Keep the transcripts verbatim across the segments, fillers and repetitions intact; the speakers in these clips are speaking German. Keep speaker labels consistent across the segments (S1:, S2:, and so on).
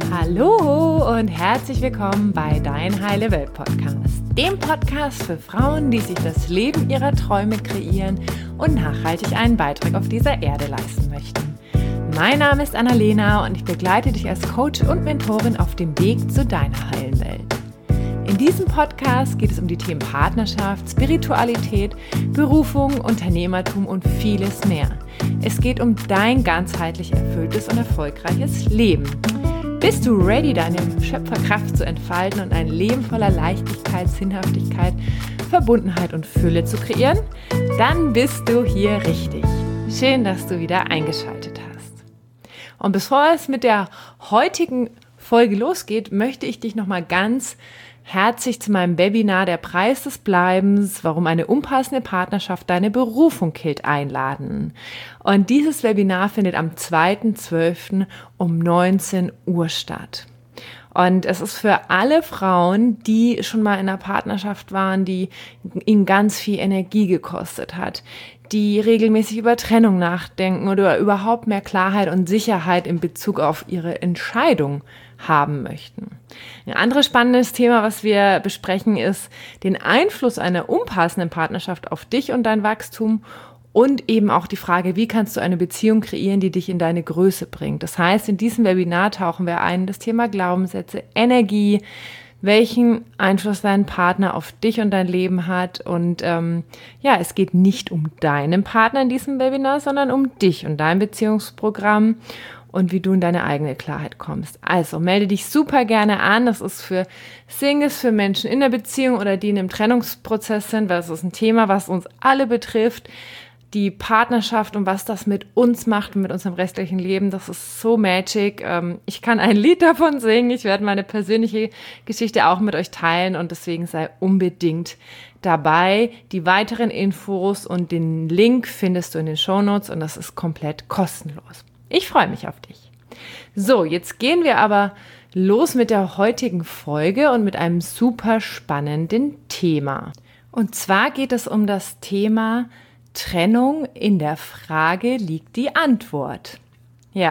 S1: Hallo und herzlich willkommen bei Dein Heile Welt Podcast, dem Podcast für Frauen, die sich das Leben ihrer Träume kreieren und nachhaltig einen Beitrag auf dieser Erde leisten möchten. Mein Name ist Annalena und ich begleite dich als Coach und Mentorin auf dem Weg zu deiner heilen Welt. In diesem Podcast geht es um die Themen Partnerschaft, Spiritualität, Berufung, Unternehmertum und vieles mehr. Es geht um dein ganzheitlich erfülltes und erfolgreiches Leben. Bist du ready, deine Schöpferkraft zu entfalten und ein Leben voller Leichtigkeit, Sinnhaftigkeit, Verbundenheit und Fülle zu kreieren? Dann bist du hier richtig. Schön, dass du wieder eingeschaltet hast. Und bevor es mit der heutigen Folge losgeht, möchte ich dich nochmal ganz herzlich zu meinem Webinar Der Preis des Bleibens, warum eine unpassende Partnerschaft deine Berufung killt, einladen. Und dieses Webinar findet am zweiten zwölften um neunzehn Uhr statt. Und es ist für alle Frauen, die schon mal in einer Partnerschaft waren, die ihnen ganz viel Energie gekostet hat, die regelmäßig über Trennung nachdenken oder überhaupt mehr Klarheit und Sicherheit in Bezug auf ihre Entscheidung haben möchten. Ein anderes spannendes Thema, was wir besprechen, ist den Einfluss einer unpassenden Partnerschaft auf dich und dein Wachstum und eben auch die Frage, wie kannst du eine Beziehung kreieren, die dich in deine Größe bringt. Das heißt, in diesem Webinar tauchen wir ein in das Thema Glaubenssätze, Energie, welchen Einfluss dein Partner auf dich und dein Leben hat. Und ähm, ja, es geht nicht um deinen Partner in diesem Webinar, sondern um dich und dein Beziehungsprogramm und wie du in deine eigene Klarheit kommst. Also melde dich super gerne an. Das ist für Singles, für Menschen in der Beziehung oder die in einem Trennungsprozess sind, weil es ist ein Thema, was uns alle betrifft. Die Partnerschaft und was das mit uns macht und mit unserem restlichen Leben, das ist so magic. Ich kann ein Lied davon singen. Ich werde meine persönliche Geschichte auch mit euch teilen und deswegen sei unbedingt dabei. Die weiteren Infos und den Link findest du in den Shownotes und das ist komplett kostenlos. Ich freue mich auf dich. So, jetzt gehen wir aber los mit der heutigen Folge und mit einem super spannenden Thema. Und zwar geht es um das Thema Trennung. In der Frage liegt die Antwort. Ja,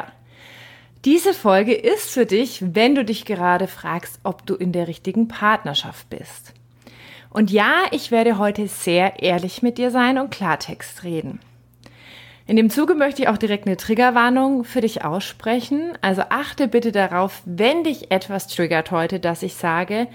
S1: diese Folge ist für dich, wenn du dich gerade fragst, ob du in der richtigen Partnerschaft bist. Und ja, ich werde heute sehr ehrlich mit dir sein und Klartext reden. In dem Zuge möchte ich auch direkt eine Triggerwarnung für dich aussprechen. Also achte bitte darauf, wenn dich etwas triggert heute, dass ich sage,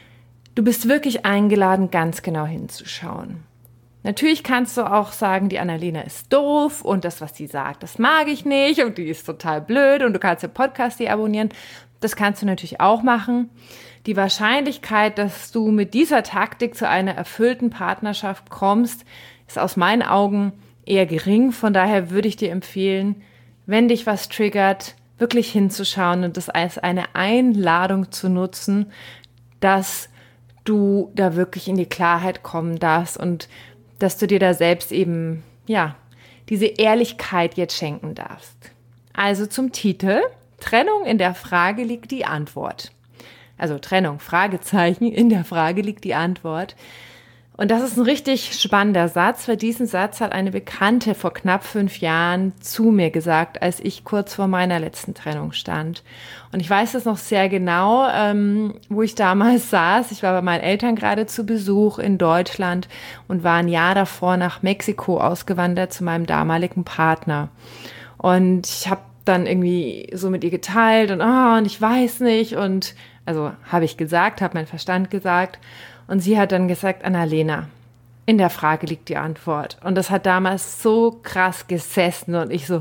S1: du bist wirklich eingeladen, ganz genau hinzuschauen. Natürlich kannst du auch sagen, die Annalena ist doof und das, was sie sagt, das mag ich nicht und die ist total blöd und du kannst den Podcast hier abonnieren. Das kannst du natürlich auch machen. Die Wahrscheinlichkeit, dass du mit dieser Taktik zu einer erfüllten Partnerschaft kommst, ist aus meinen Augen eher gering. Von daher würde ich dir empfehlen, wenn dich was triggert, wirklich hinzuschauen und das als eine Einladung zu nutzen, dass du da wirklich in die Klarheit kommen darfst und dass du dir da selbst eben, ja, diese Ehrlichkeit jetzt schenken darfst. Also zum Titel: Trennung, in der Frage liegt die Antwort. Also Trennung, Fragezeichen, in der Frage liegt die Antwort. Und das ist ein richtig spannender Satz, weil diesen Satz hat eine Bekannte vor knapp fünf Jahren zu mir gesagt, als ich kurz vor meiner letzten Trennung stand. Und ich weiß das noch sehr genau, ähm, wo ich damals saß. Ich war bei meinen Eltern gerade zu Besuch in Deutschland und war ein Jahr davor nach Mexiko ausgewandert zu meinem damaligen Partner. Und ich habe dann irgendwie so mit ihr geteilt und, oh, und ich weiß nicht. Und also habe ich gesagt, habe mein Verstand gesagt. Und sie hat dann gesagt, Annalena, in der Frage liegt die Antwort. Und das hat damals so krass gesessen und ich so,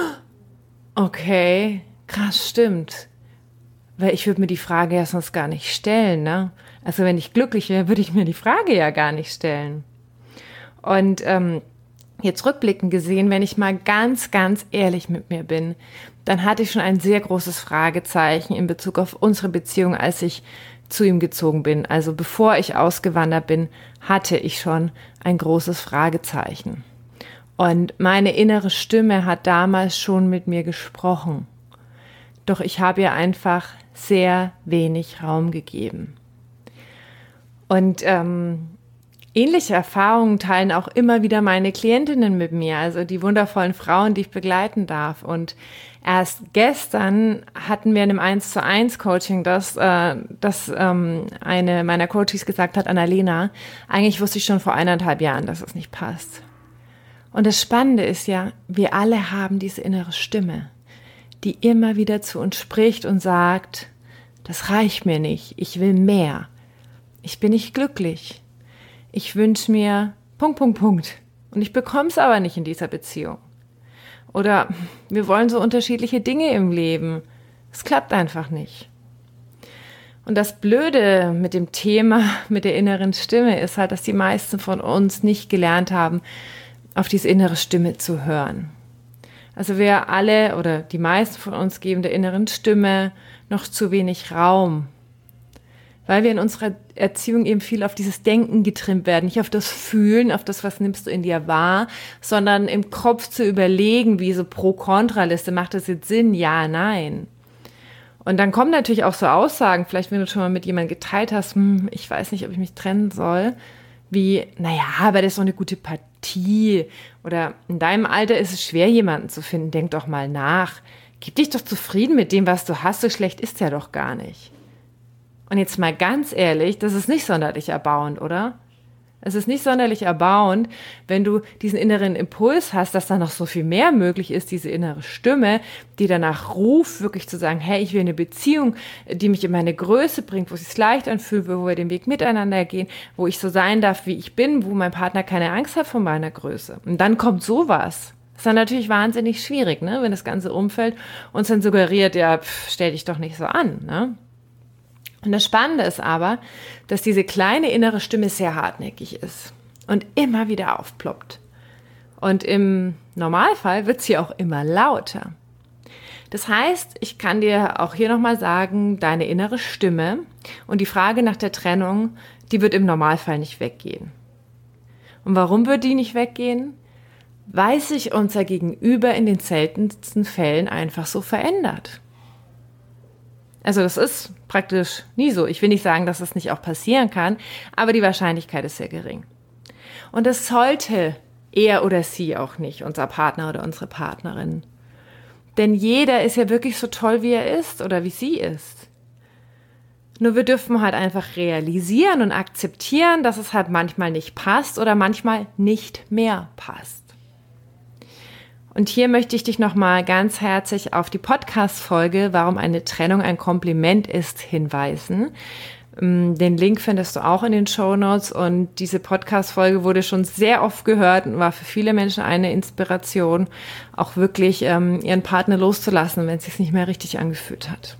S1: okay, krass, stimmt. Weil ich würde mir die Frage ja sonst gar nicht stellen, ne? Also wenn ich glücklich wäre, würde ich mir die Frage ja gar nicht stellen. Und ähm, jetzt rückblickend gesehen, wenn ich mal ganz, ganz ehrlich mit mir bin, dann hatte ich schon ein sehr großes Fragezeichen in Bezug auf unsere Beziehung, als ich zu ihm gezogen bin. Also bevor ich ausgewandert bin, hatte ich schon ein großes Fragezeichen. Und meine innere Stimme hat damals schon mit mir gesprochen. Doch ich habe ihr einfach sehr wenig Raum gegeben. Und ähm, Ähnliche Erfahrungen teilen auch immer wieder meine Klientinnen mit mir, also die wundervollen Frauen, die ich begleiten darf. Und erst gestern hatten wir in einem eins zu eins Coaching, dass, äh, dass ähm, eine meiner Coaches gesagt hat, Annalena, eigentlich wusste ich schon vor eineinhalb Jahren, dass es nicht passt. Und das Spannende ist ja, wir alle haben diese innere Stimme, die immer wieder zu uns spricht und sagt, das reicht mir nicht, ich will mehr, ich bin nicht glücklich. Ich wünsche mir Punkt, Punkt, Punkt. Und ich bekomme es aber nicht in dieser Beziehung. Oder wir wollen so unterschiedliche Dinge im Leben. Es klappt einfach nicht. Und das Blöde mit dem Thema, mit der inneren Stimme ist halt, dass die meisten von uns nicht gelernt haben, auf diese innere Stimme zu hören. Also wir alle oder die meisten von uns geben der inneren Stimme noch zu wenig Raum. Weil wir in unserer Erziehung eben viel auf dieses Denken getrimmt werden, nicht auf das Fühlen, auf das, was nimmst du in dir wahr, sondern im Kopf zu überlegen, wie so Pro-Kontra-Liste, macht das jetzt Sinn? Ja, nein. Und dann kommen natürlich auch so Aussagen, vielleicht wenn du schon mal mit jemandem geteilt hast, hm, ich weiß nicht, ob ich mich trennen soll, wie, naja, aber das ist doch eine gute Partie oder in deinem Alter ist es schwer, jemanden zu finden, denk doch mal nach, gib dich doch zufrieden mit dem, was du hast, so schlecht ist der doch gar nicht. Und jetzt mal ganz ehrlich, das ist nicht sonderlich erbauend, oder? Es ist nicht sonderlich erbauend, wenn du diesen inneren Impuls hast, dass da noch so viel mehr möglich ist, diese innere Stimme, die danach ruft, wirklich zu sagen, hey, ich will eine Beziehung, die mich in meine Größe bringt, wo es sich leicht anfühlt, wo wir den Weg miteinander gehen, wo ich so sein darf, wie ich bin, wo mein Partner keine Angst hat vor meiner Größe. Und dann kommt sowas. Das ist dann natürlich wahnsinnig schwierig, ne? Wenn das ganze Umfeld uns dann suggeriert, ja, pff, stell dich doch nicht so an, ne? Und das Spannende ist aber, dass diese kleine innere Stimme sehr hartnäckig ist und immer wieder aufploppt. Und im Normalfall wird sie auch immer lauter. Das heißt, ich kann dir auch hier nochmal sagen, deine innere Stimme und die Frage nach der Trennung, die wird im Normalfall nicht weggehen. Und warum wird die nicht weggehen? Weil sich unser Gegenüber in den seltensten Fällen einfach so verändert. Also das ist praktisch nie so. Ich will nicht sagen, dass das nicht auch passieren kann, aber die Wahrscheinlichkeit ist sehr gering. Und das sollte er oder sie auch nicht, unser Partner oder unsere Partnerin. Denn jeder ist ja wirklich so toll, wie er ist oder wie sie ist. Nur wir dürfen halt einfach realisieren und akzeptieren, dass es halt manchmal nicht passt oder manchmal nicht mehr passt. Und hier möchte ich dich nochmal ganz herzlich auf die Podcast-Folge, warum eine Trennung ein Kompliment ist, hinweisen. Den Link findest du auch in den Shownotes und diese Podcast-Folge wurde schon sehr oft gehört und war für viele Menschen eine Inspiration, auch wirklich ähm, ihren Partner loszulassen, wenn es sich nicht mehr richtig angefühlt hat.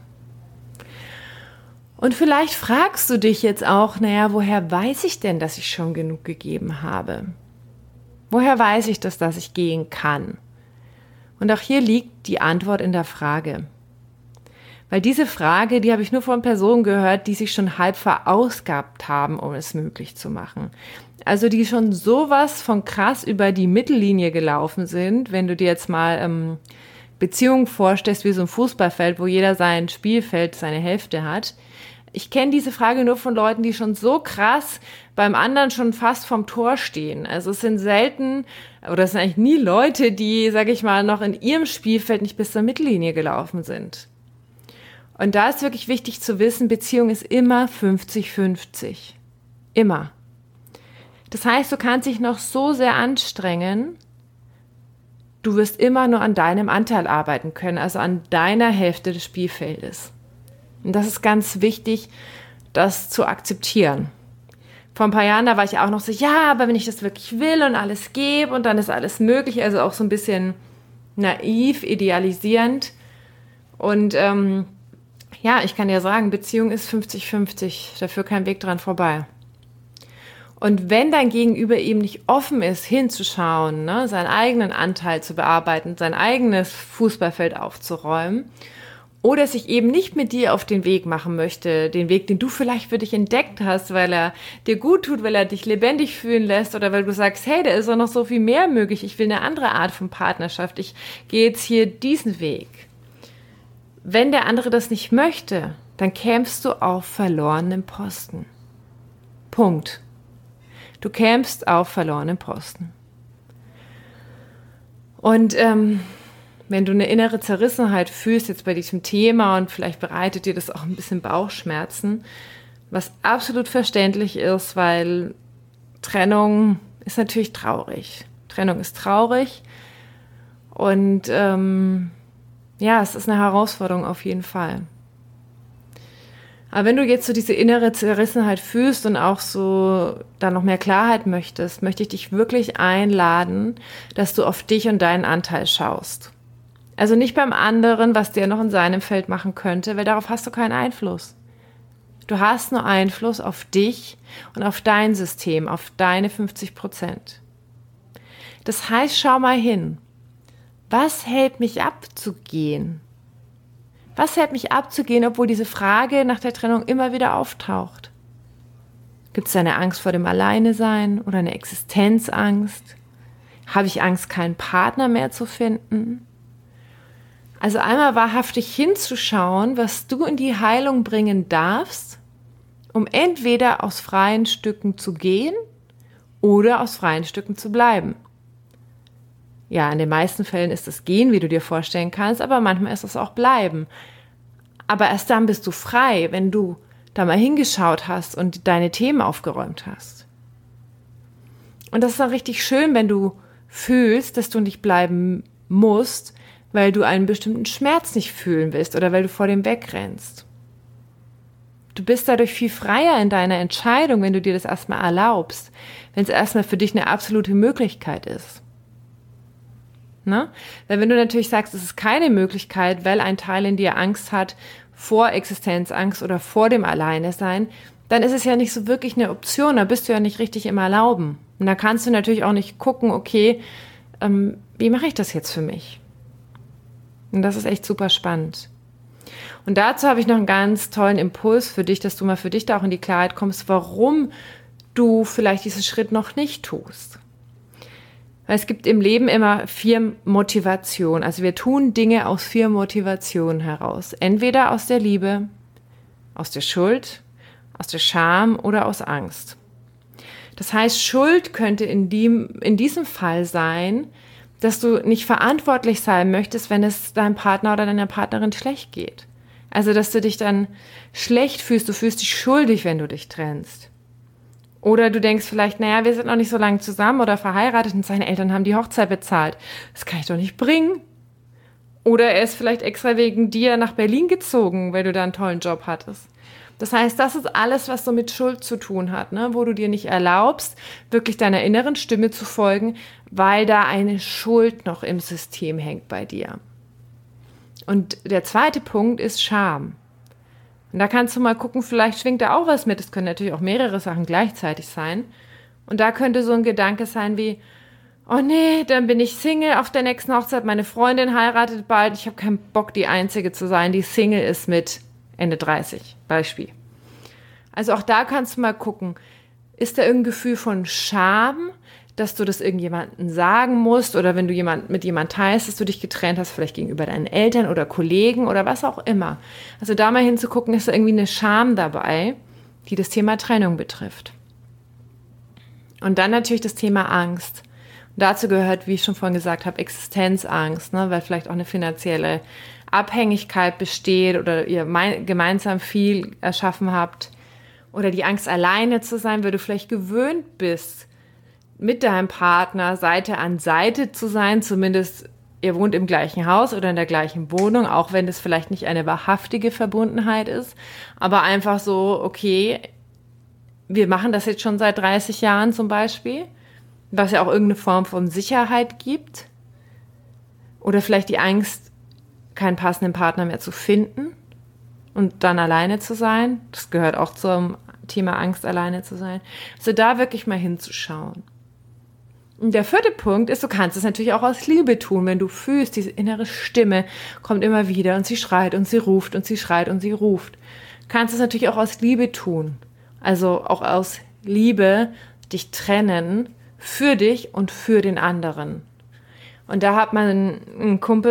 S1: Und vielleicht fragst du dich jetzt auch, naja, woher weiß ich denn, dass ich schon genug gegeben habe? Woher weiß ich das, dass ich gehen kann? Und auch hier liegt die Antwort in der Frage. Weil diese Frage, die habe ich nur von Personen gehört, die sich schon halb verausgabt haben, um es möglich zu machen. Also die schon sowas von krass über die Mittellinie gelaufen sind, wenn du dir jetzt mal ähm, Beziehungen vorstellst wie so ein Fußballfeld, wo jeder sein Spielfeld, seine Hälfte hat. Ich kenne diese Frage nur von Leuten, die schon so krass beim anderen schon fast vom Tor stehen. Also es sind selten, oder es sind eigentlich nie Leute, die, sage ich mal, noch in ihrem Spielfeld nicht bis zur Mittellinie gelaufen sind. Und da ist wirklich wichtig zu wissen, Beziehung ist immer fünfzig fünfzig. Immer. Das heißt, du kannst dich noch so sehr anstrengen, du wirst immer nur an deinem Anteil arbeiten können, also an deiner Hälfte des Spielfeldes. Und das ist ganz wichtig, das zu akzeptieren. Vor ein paar Jahren, da war ich auch noch so, ja, aber wenn ich das wirklich will und alles gebe und dann ist alles möglich, also auch so ein bisschen naiv, idealisierend. Und ähm, ja, ich kann dir sagen, Beziehung ist fünfzig fünfzig, dafür kein Weg dran vorbei. Und wenn dein Gegenüber eben nicht offen ist, hinzuschauen, ne, seinen eigenen Anteil zu bearbeiten, sein eigenes Fußballfeld aufzuräumen, oder sich eben nicht mit dir auf den Weg machen möchte, den Weg, den du vielleicht für dich entdeckt hast, weil er dir gut tut, weil er dich lebendig fühlen lässt oder weil du sagst, hey, da ist doch noch so viel mehr möglich, ich will eine andere Art von Partnerschaft, ich gehe jetzt hier diesen Weg. Wenn der andere das nicht möchte, dann kämst du auf verlorenen Posten. Punkt. Du kämst auf verlorenen Posten. Und ähm, wenn du eine innere Zerrissenheit fühlst jetzt bei diesem Thema und vielleicht bereitet dir das auch ein bisschen Bauchschmerzen, was absolut verständlich ist, weil Trennung ist natürlich traurig. Trennung ist traurig und ähm, ja, es ist eine Herausforderung auf jeden Fall. Aber wenn du jetzt so diese innere Zerrissenheit fühlst und auch so da noch mehr Klarheit möchtest, möchte ich dich wirklich einladen, dass du auf dich und deinen Anteil schaust. Also nicht beim anderen, was der noch in seinem Feld machen könnte, weil darauf hast du keinen Einfluss. Du hast nur Einfluss auf dich und auf dein System, auf deine fünfzig Prozent. Das heißt, schau mal hin. Was hält mich ab zu gehen? Was hält mich ab zu gehen, obwohl diese Frage nach der Trennung immer wieder auftaucht? Gibt es eine Angst vor dem Alleinesein oder eine Existenzangst? Habe ich Angst, keinen Partner mehr zu finden? Also einmal wahrhaftig hinzuschauen, was du in die Heilung bringen darfst, um entweder aus freien Stücken zu gehen oder aus freien Stücken zu bleiben. Ja, in den meisten Fällen ist es Gehen, wie du dir vorstellen kannst, aber manchmal ist es auch Bleiben. Aber erst dann bist du frei, wenn du da mal hingeschaut hast und deine Themen aufgeräumt hast. Und das ist dann richtig schön, wenn du fühlst, dass du nicht bleiben musst, weil du einen bestimmten Schmerz nicht fühlen willst oder weil du vor dem wegrennst. Du bist dadurch viel freier in deiner Entscheidung, wenn du dir das erstmal erlaubst, wenn es erstmal für dich eine absolute Möglichkeit ist. Ne? Weil wenn du natürlich sagst, es ist keine Möglichkeit, weil ein Teil in dir Angst hat vor Existenzangst oder vor dem Alleinesein, dann ist es ja nicht so wirklich eine Option, da bist du ja nicht richtig im Erlauben. Und da kannst du natürlich auch nicht gucken, okay, ähm, wie mache ich das jetzt für mich? Und das ist echt super spannend. Und dazu habe ich noch einen ganz tollen Impuls für dich, dass du mal für dich da auch in die Klarheit kommst, warum du vielleicht diesen Schritt noch nicht tust. Weil es gibt im Leben immer vier Motivationen. Also wir tun Dinge aus vier Motivationen heraus. Entweder aus der Liebe, aus der Schuld, aus der Scham oder aus Angst. Das heißt, Schuld könnte in, dem, in diesem Fall sein, dass du nicht verantwortlich sein möchtest, wenn es deinem Partner oder deiner Partnerin schlecht geht. Also, dass du dich dann schlecht fühlst, du fühlst dich schuldig, wenn du dich trennst. Oder du denkst vielleicht, naja, wir sind noch nicht so lange zusammen oder verheiratet und seine Eltern haben die Hochzeit bezahlt. Das kann ich doch nicht bringen. Oder er ist vielleicht extra wegen dir nach Berlin gezogen, weil du da einen tollen Job hattest. Das heißt, das ist alles, was so mit Schuld zu tun hat, ne? Wo du dir nicht erlaubst, wirklich deiner inneren Stimme zu folgen, weil da eine Schuld noch im System hängt bei dir. Und der zweite Punkt ist Scham. Und da kannst du mal gucken, vielleicht schwingt da auch was mit. Es können natürlich auch mehrere Sachen gleichzeitig sein. Und da könnte so ein Gedanke sein wie, oh nee, dann bin ich Single auf der nächsten Hochzeit, meine Freundin heiratet bald, ich habe keinen Bock, die Einzige zu sein, die Single ist mit Ende dreißig, Beispiel. Also auch da kannst du mal gucken, ist da irgendein Gefühl von Scham, dass du das irgendjemandem sagen musst oder wenn du jemand, mit jemandem teilst, dass du dich getrennt hast, vielleicht gegenüber deinen Eltern oder Kollegen oder was auch immer. Also da mal hinzugucken, ist da irgendwie eine Scham dabei, die das Thema Trennung betrifft. Und dann natürlich das Thema Angst. Und dazu gehört, wie ich schon vorhin gesagt habe, Existenzangst, ne, weil vielleicht auch eine finanzielle Abhängigkeit besteht oder ihr gemeinsam viel erschaffen habt. Oder die Angst, alleine zu sein, weil du vielleicht gewöhnt bist, mit deinem Partner Seite an Seite zu sein, zumindest ihr wohnt im gleichen Haus oder in der gleichen Wohnung, auch wenn das vielleicht nicht eine wahrhaftige Verbundenheit ist, aber einfach so, okay, wir machen das jetzt schon seit dreißig Jahren zum Beispiel, was ja auch irgendeine Form von Sicherheit gibt. Oder vielleicht die Angst, keinen passenden Partner mehr zu finden und dann alleine zu sein. Das gehört auch zum Thema Angst, alleine zu sein. Also da wirklich mal hinzuschauen. Und der vierte Punkt ist, du kannst es natürlich auch aus Liebe tun, wenn du fühlst, diese innere Stimme kommt immer wieder und sie schreit und sie ruft und sie schreit und sie ruft. Du kannst es natürlich auch aus Liebe tun. Also auch aus Liebe dich trennen für dich und für den anderen. Und da hat man einen Kumpel,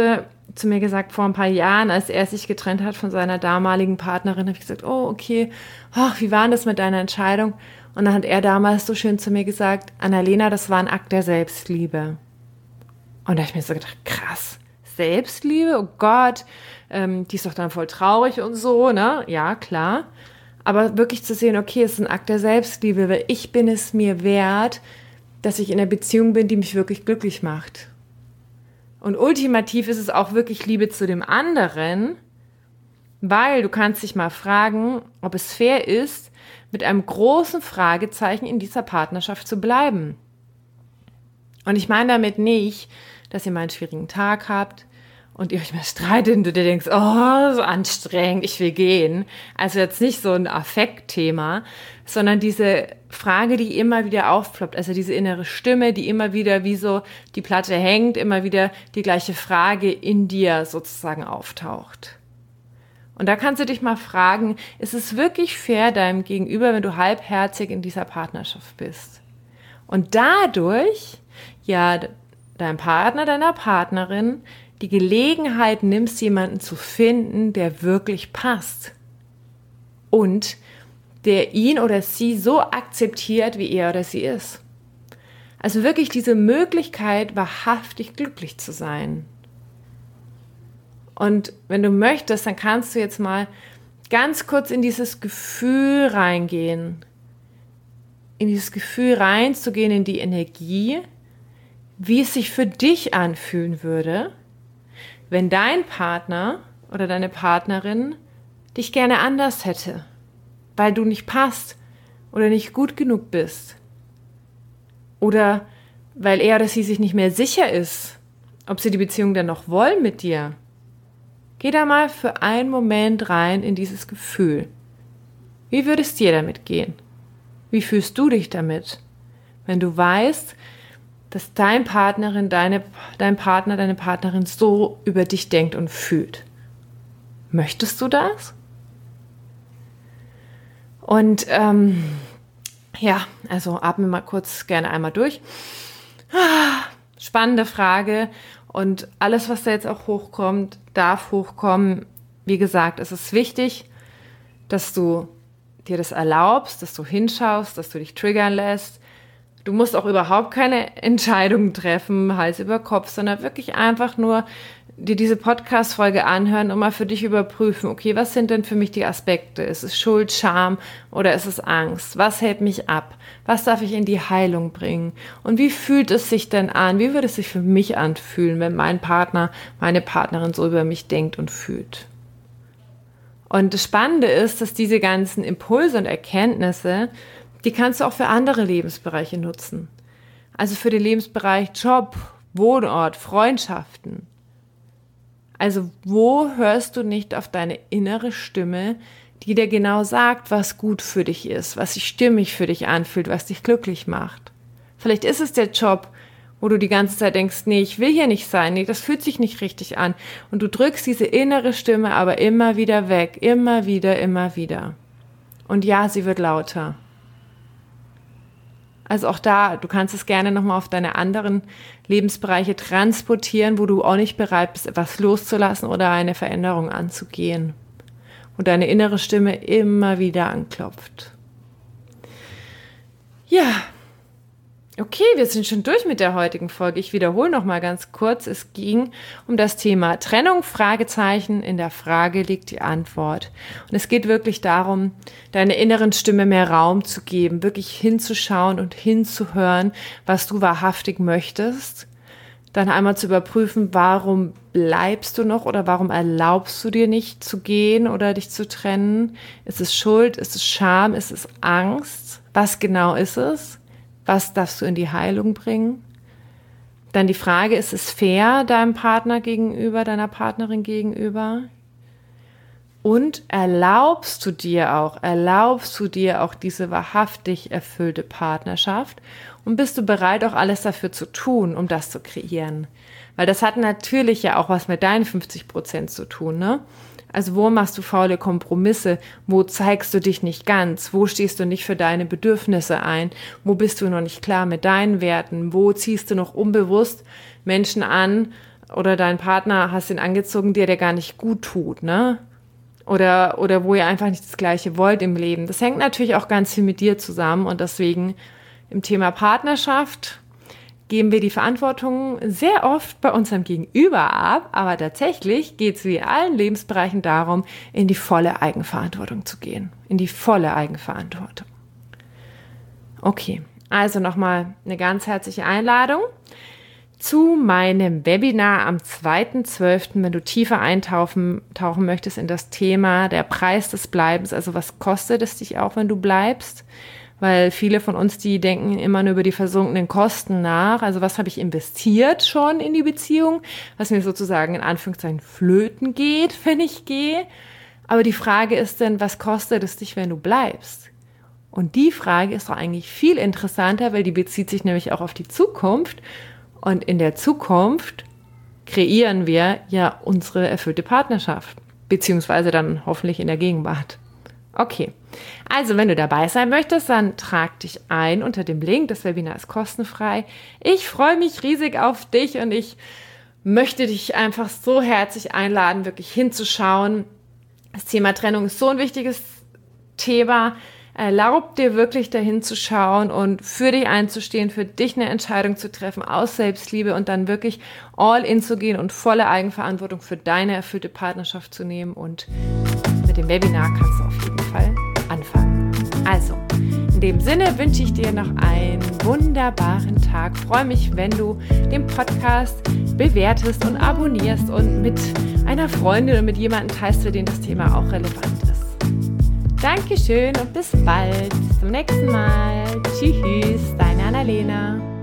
S1: zu mir gesagt, vor ein paar Jahren, als er sich getrennt hat von seiner damaligen Partnerin, habe ich gesagt, oh, okay, ach, wie war denn das mit deiner Entscheidung? Und dann hat er damals so schön zu mir gesagt, Annalena, das war ein Akt der Selbstliebe. Und da habe ich mir so gedacht, krass, Selbstliebe, oh Gott, ähm, die ist doch dann voll traurig und so, ne? Ja, klar. Aber wirklich zu sehen, okay, es ist ein Akt der Selbstliebe, weil ich bin es mir wert, dass ich in einer Beziehung bin, die mich wirklich glücklich macht. Und ultimativ ist es auch wirklich Liebe zu dem anderen, weil du kannst dich mal fragen, ob es fair ist, mit einem großen Fragezeichen in dieser Partnerschaft zu bleiben. Und ich meine damit nicht, dass ihr mal einen schwierigen Tag habt und ihr euch mal streitet und du dir denkst, oh, so anstrengend, ich will gehen. Also jetzt nicht so ein Affektthema, sondern diese Frage, die immer wieder aufploppt, also diese innere Stimme, die immer wieder wie so die Platte hängt, immer wieder die gleiche Frage in dir sozusagen auftaucht. Und da kannst du dich mal fragen, ist es wirklich fair deinem Gegenüber, wenn du halbherzig in dieser Partnerschaft bist? Und dadurch, ja, dein Partner, deiner Partnerin, die Gelegenheit nimmst, jemanden zu finden, der wirklich passt. Und der ihn oder sie so akzeptiert, wie er oder sie ist. Also wirklich diese Möglichkeit, wahrhaftig glücklich zu sein. Und wenn du möchtest, dann kannst du jetzt mal ganz kurz in dieses Gefühl reingehen. In dieses Gefühl reinzugehen, in die Energie, wie es sich für dich anfühlen würde, wenn dein Partner oder deine Partnerin dich gerne anders hätte, weil du nicht passt oder nicht gut genug bist oder weil er oder sie sich nicht mehr sicher ist, ob sie die Beziehung denn noch wollen mit dir. Geh da mal für einen Moment rein in dieses Gefühl. Wie würde es dir damit gehen? Wie fühlst du dich damit, wenn du weißt, dass dein Partnerin, deine, dein Partner, deine Partnerin so über dich denkt und fühlt? Möchtest du das? Und ähm, ja, also atme mal kurz gerne einmal durch. Ah, spannende Frage. Und alles, was da jetzt auch hochkommt, darf hochkommen. Wie gesagt, es ist wichtig, dass du dir das erlaubst, dass du hinschaust, dass du dich triggern lässt. Du musst auch überhaupt keine Entscheidungen treffen, Hals über Kopf, sondern wirklich einfach nur dir diese Podcast-Folge anhören und mal für dich überprüfen, okay, was sind denn für mich die Aspekte? Ist es Schuld, Scham oder ist es Angst? Was hält mich ab? Was darf ich in die Heilung bringen? Und wie fühlt es sich denn an? Wie würde es sich für mich anfühlen, wenn mein Partner, meine Partnerin so über mich denkt und fühlt? Und das Spannende ist, dass diese ganzen Impulse und Erkenntnisse, die kannst du auch für andere Lebensbereiche nutzen. Also für den Lebensbereich Job, Wohnort, Freundschaften. Also wo hörst du nicht auf deine innere Stimme, die dir genau sagt, was gut für dich ist, was sich stimmig für dich anfühlt, was dich glücklich macht? Vielleicht ist es der Job, wo du die ganze Zeit denkst, nee, ich will hier nicht sein, nee, das fühlt sich nicht richtig an. Und du drückst diese innere Stimme aber immer wieder weg, immer wieder, immer wieder. Und ja, sie wird lauter. Also auch da, du kannst es gerne nochmal auf deine anderen Lebensbereiche transportieren, wo du auch nicht bereit bist, etwas loszulassen oder eine Veränderung anzugehen. Und deine innere Stimme immer wieder anklopft. Ja, okay, wir sind schon durch mit der heutigen Folge. Ich wiederhole nochmal ganz kurz. Es ging um das Thema Trennung, Fragezeichen. In der Frage liegt die Antwort. Und es geht wirklich darum, deiner inneren Stimme mehr Raum zu geben, wirklich hinzuschauen und hinzuhören, was du wahrhaftig möchtest. Dann einmal zu überprüfen, warum bleibst du noch oder warum erlaubst du dir nicht zu gehen oder dich zu trennen? Ist es Schuld? Ist es Scham? Ist es Angst? Was genau ist es? Was darfst du in die Heilung bringen? Dann die Frage, ist es fair deinem Partner gegenüber, deiner Partnerin gegenüber? Und erlaubst du dir auch, erlaubst du dir auch diese wahrhaftig erfüllte Partnerschaft? Und bist du bereit, auch alles dafür zu tun, um das zu kreieren? Weil das hat natürlich ja auch was mit deinen fünfzig Prozent zu tun, ne? Also wo machst du faule Kompromisse? Wo zeigst du dich nicht ganz? Wo stehst du nicht für deine Bedürfnisse ein? Wo bist du noch nicht klar mit deinen Werten? Wo ziehst du noch unbewusst Menschen an, oder dein Partner hast ihn angezogen, der dir gar nicht gut tut, ne? Oder, oder wo ihr einfach nicht das Gleiche wollt im Leben. Das hängt natürlich auch ganz viel mit dir zusammen und deswegen im Thema Partnerschaft geben wir die Verantwortung sehr oft bei unserem Gegenüber ab, aber tatsächlich geht es wie in allen Lebensbereichen darum, in die volle Eigenverantwortung zu gehen. In die volle Eigenverantwortung. Okay, also nochmal eine ganz herzliche Einladung zu meinem Webinar am zweiten zwölften Wenn du tiefer eintauchen tauchen möchtest in das Thema der Preis des Bleibens, also was kostet es dich auch, wenn du bleibst? Weil viele von uns, die denken immer nur über die versunkenen Kosten nach. Also was habe ich investiert schon in die Beziehung, was mir sozusagen in Anführungszeichen flöten geht, wenn ich gehe. Aber die Frage ist denn, was kostet es dich, wenn du bleibst? Und die Frage ist doch eigentlich viel interessanter, weil die bezieht sich nämlich auch auf die Zukunft. Und in der Zukunft kreieren wir ja unsere erfüllte Partnerschaft, beziehungsweise dann hoffentlich in der Gegenwart. Okay, also wenn du dabei sein möchtest, dann trag dich ein unter dem Link. Das Webinar ist kostenfrei. Ich freue mich riesig auf dich und ich möchte dich einfach so herzlich einladen, wirklich hinzuschauen. Das Thema Trennung ist so ein wichtiges Thema. Erlaub dir wirklich dahin zu schauen und für dich einzustehen, für dich eine Entscheidung zu treffen aus Selbstliebe und dann wirklich all in zu gehen und volle Eigenverantwortung für deine erfüllte Partnerschaft zu nehmen. Und mit dem Webinar kannst du auf jeden Fall anfangen. Also, in dem Sinne wünsche ich dir noch einen wunderbaren Tag. Ich freue mich, wenn du den Podcast bewertest und abonnierst und mit einer Freundin oder mit jemandem teilst, für den das Thema auch relevant ist. Dankeschön und bis bald. Bis zum nächsten Mal. Tschüss, deine Annalena.